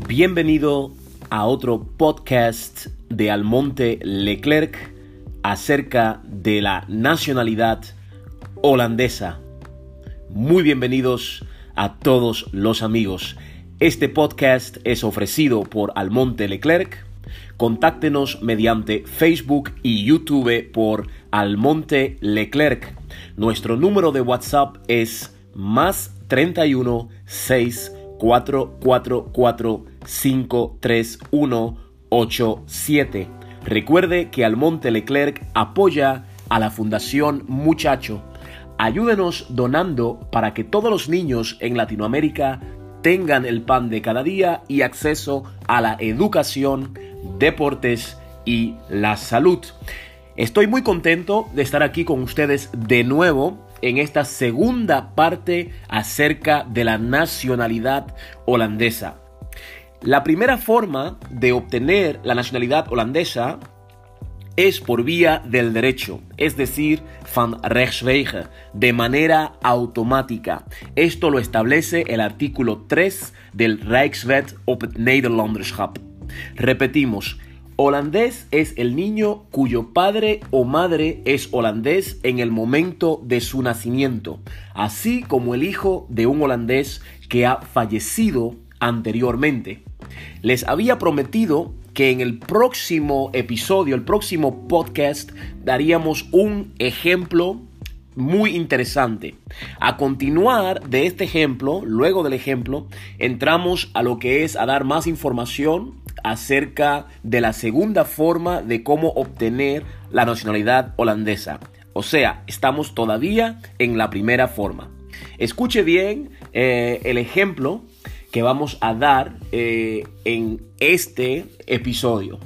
Bienvenido a otro podcast de Almonte Leclerc acerca de la nacionalidad holandesa. Muy bienvenidos a todos los amigos. Este podcast es ofrecido por Almonte Leclerc. Contáctenos mediante Facebook y YouTube por Almonte Leclerc. Nuestro número de WhatsApp es más 31 6 444 53187. Recuerde que Almonte Leclerc apoya a la Fundación Muchacho. Ayúdenos donando para que todos los niños en Latinoamérica tengan el pan de cada día y acceso a la educación, deportes y la salud. Estoy muy contento de estar aquí con ustedes de nuevo en esta segunda parte acerca de la nacionalidad holandesa. La primera forma de obtener la nacionalidad holandesa es por vía del derecho, es decir, van rechtswege, de manera automática. Esto lo establece el artículo 3 del Rijkswet op het Nederlanderschap. Repetimos, holandés es el niño cuyo padre o madre es holandés en el momento de su nacimiento, así como el hijo de un holandés que ha fallecido anteriormente. Les había prometido que en el próximo episodio, el próximo podcast, daríamos un ejemplo muy interesante. A continuar de este ejemplo, luego del ejemplo, entramos a lo que es a dar más información acerca de la segunda forma de cómo obtener la nacionalidad holandesa. O sea, estamos todavía en la primera forma. Escuche bien el ejemplo que vamos a dar en este episodio.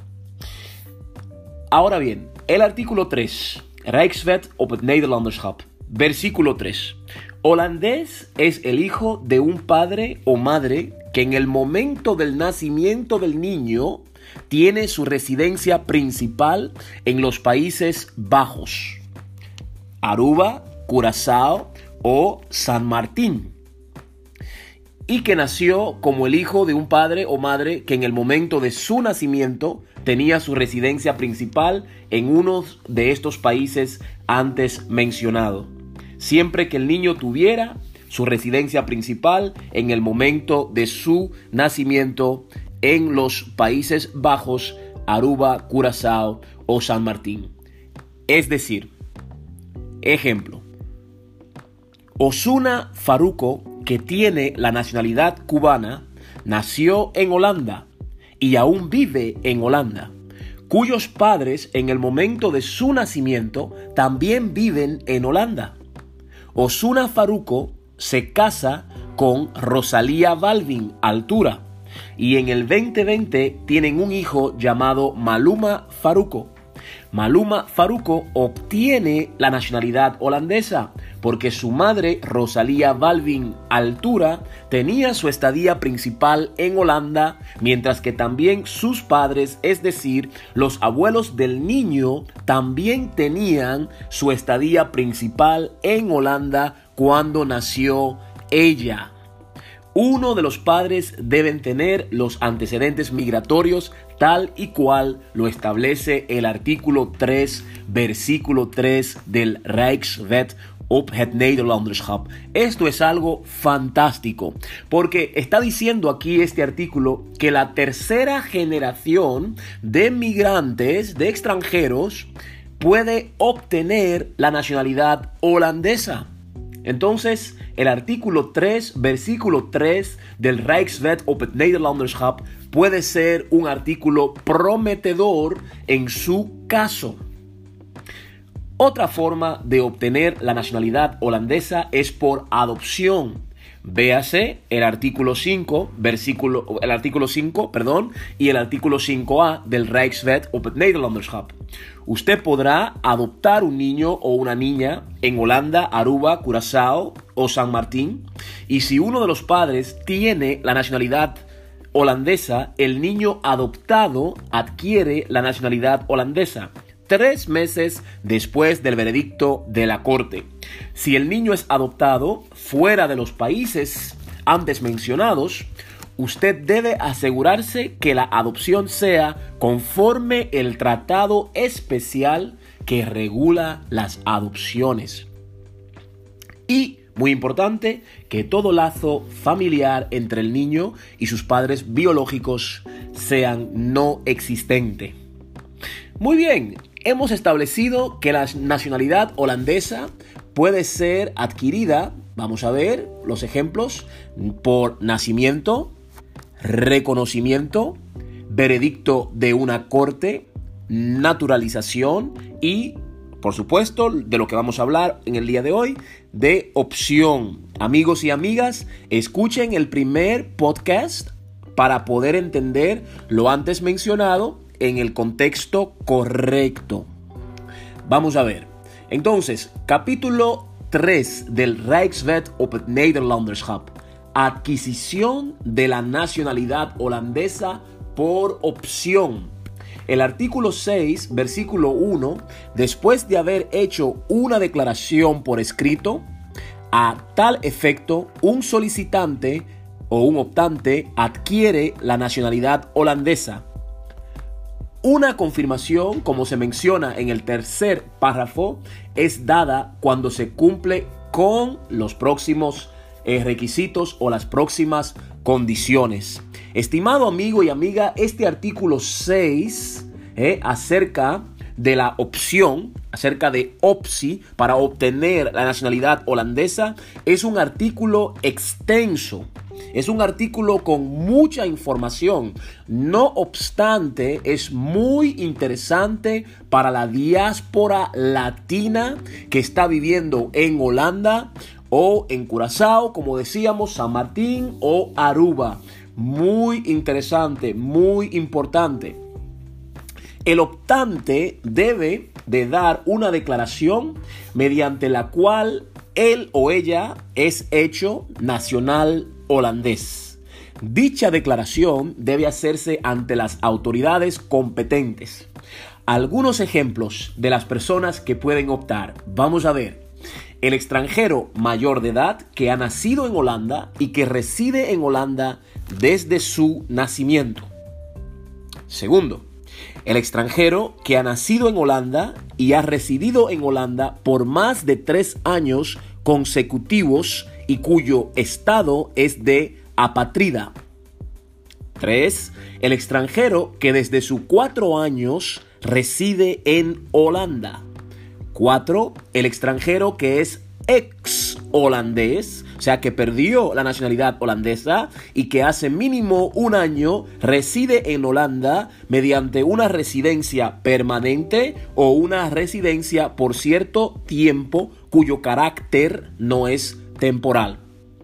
Ahora bien, el artículo 3, Rijkswet op het Nederlanderschap, versículo 3. Holandés es el hijo de un padre o madre que en el momento del nacimiento del niño tiene su residencia principal en los Países Bajos, Aruba, Curazao o San Martín, y que nació como el hijo de un padre o madre que en el momento de su nacimiento tenía su residencia principal en uno de estos países antes mencionados, siempre que el niño tuviera su residencia principal en el momento de su nacimiento en los Países Bajos, Aruba, Curazao o San Martín. Es decir, ejemplo, Osuna Faruco, que tiene la nacionalidad cubana, nació en Holanda y aún vive en Holanda, cuyos padres en el momento de su nacimiento también viven en Holanda. Osuna Faruco se casa con Rosalía Balvin Altura y en el 2020 tienen un hijo llamado Maluma Faruco. Maluma Faruco obtiene la nacionalidad holandesa porque su madre, Rosalía Balvin Altura, tenía su estadía principal en Holanda, mientras que también sus padres, es decir, los abuelos del niño, también tenían su estadía principal en Holanda cuando nació ella. Uno de los padres deben tener los antecedentes migratorios tal y cual lo establece el artículo 3, versículo 3 del Rijkswet op het Nederlanderschap. Esto es algo fantástico, porque está diciendo aquí este artículo que la tercera generación de migrantes, de extranjeros, puede obtener la nacionalidad holandesa. Entonces, el artículo 3, versículo 3 del Rijkswet op het Nederlanderschap puede ser un artículo prometedor en su caso. Otra forma de obtener la nacionalidad holandesa es por adopción. Véase el artículo 5, y el artículo 5A del Rijkswet op het Nederlanderschap. Usted podrá adoptar un niño o una niña en Holanda, Aruba, Curazao o San Martín, y si uno de los padres tiene la nacionalidad holandesa, el niño adoptado adquiere la nacionalidad holandesa 3 meses después del veredicto de la corte. Si el niño es adoptado fuera de los países antes mencionados, usted debe asegurarse que la adopción sea conforme el tratado especial que regula las adopciones. Y, muy importante, que todo lazo familiar entre el niño y sus padres biológicos sean no existente. Muy bien, hemos establecido que la nacionalidad holandesa puede ser adquirida, vamos a ver los ejemplos, por nacimiento, reconocimiento, veredicto de una corte, naturalización y, por supuesto, de lo que vamos a hablar en el día de hoy, de opción. Amigos y amigas, escuchen el primer podcast para poder entender lo antes mencionado en el contexto correcto. Vamos a ver. Entonces, capítulo 3 del Rijkswet op het Nederlanderschap. Adquisición de la nacionalidad holandesa por opción. El artículo 6, versículo 1, después de haber hecho una declaración por escrito, a tal efecto, un solicitante o un optante adquiere la nacionalidad holandesa. Una confirmación, como se menciona en el tercer párrafo, es dada cuando se cumple con los próximos requisitos o las próximas condiciones. Estimado amigo y amiga, este artículo 6 acerca de la opción, acerca de optie para obtener la nacionalidad holandesa, es un artículo extenso. Es un artículo con mucha información. No obstante, es muy interesante para la diáspora latina que está viviendo en Holanda o en Curazao, como decíamos, San Martín o Aruba. Muy interesante, muy importante. El optante debe de dar una declaración mediante la cual él o ella es hecho nacional holandés. Dicha declaración debe hacerse ante las autoridades competentes. Algunos ejemplos de las personas que pueden optar. Vamos a ver. El extranjero mayor de edad que ha nacido en Holanda y que reside en Holanda desde su nacimiento. Segundo, el extranjero que ha nacido en Holanda y ha residido en Holanda por más de 3 años consecutivos y cuyo estado es de apátrida. 3. El extranjero que desde sus 4 años reside en Holanda. 4. El extranjero que es ex holandés, o sea que perdió la nacionalidad holandesa y que hace mínimo 1 año reside en Holanda mediante una residencia permanente o una residencia por cierto tiempo cuyo carácter no es temporal.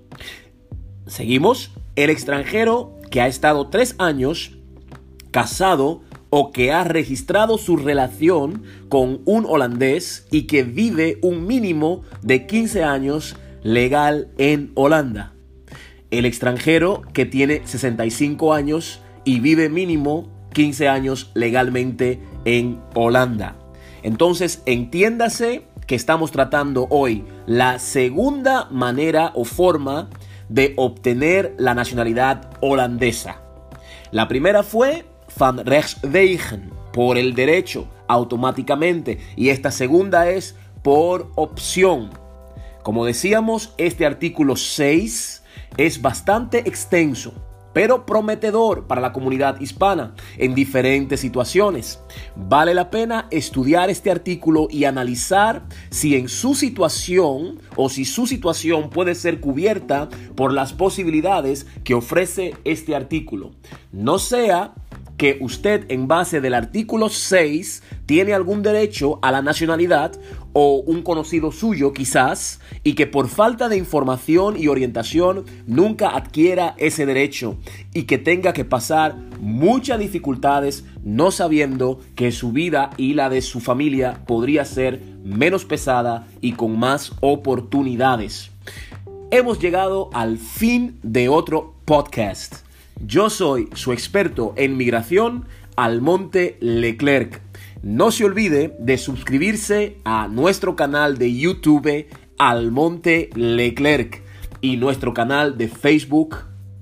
Seguimos. El extranjero que ha estado 3 años casado o que ha registrado su relación con un holandés y que vive un mínimo de 15 años legal en Holanda. El extranjero que tiene 65 años y vive mínimo 15 años legalmente en Holanda. Entonces, entiéndase que estamos tratando hoy la segunda manera o forma de obtener la nacionalidad holandesa. La primera fue van rechtswegen, por el derecho, automáticamente. Y esta segunda es por opción. Como decíamos, este artículo 6 es bastante extenso, pero prometedor para la comunidad hispana en diferentes situaciones. Vale la pena estudiar este artículo y analizar si en su situación o si su situación puede ser cubierta por las posibilidades que ofrece este artículo. No sea que usted en base del artículo 6 tiene algún derecho a la nacionalidad o un conocido suyo quizás y que por falta de información y orientación nunca adquiera ese derecho y que tenga que pasar muchas dificultades no sabiendo que su vida y la de su familia podría ser menos pesada y con más oportunidades. Hemos llegado al fin de otro podcast. Yo soy su experto en migración, Almonte Leclerc. No se olvide de suscribirse a nuestro canal de YouTube, Almonte Leclerc, y nuestro canal de Facebook,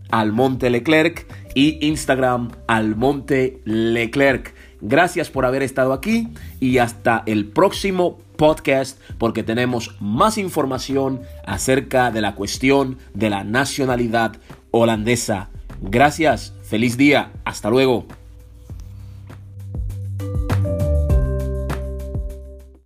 Almonte Leclerc y Instagram Almonte Leclerc. Gracias por haber estado aquí y hasta el próximo podcast, porque tenemos más información acerca de la cuestión de la nacionalidad holandesa. Gracias, feliz día, hasta luego.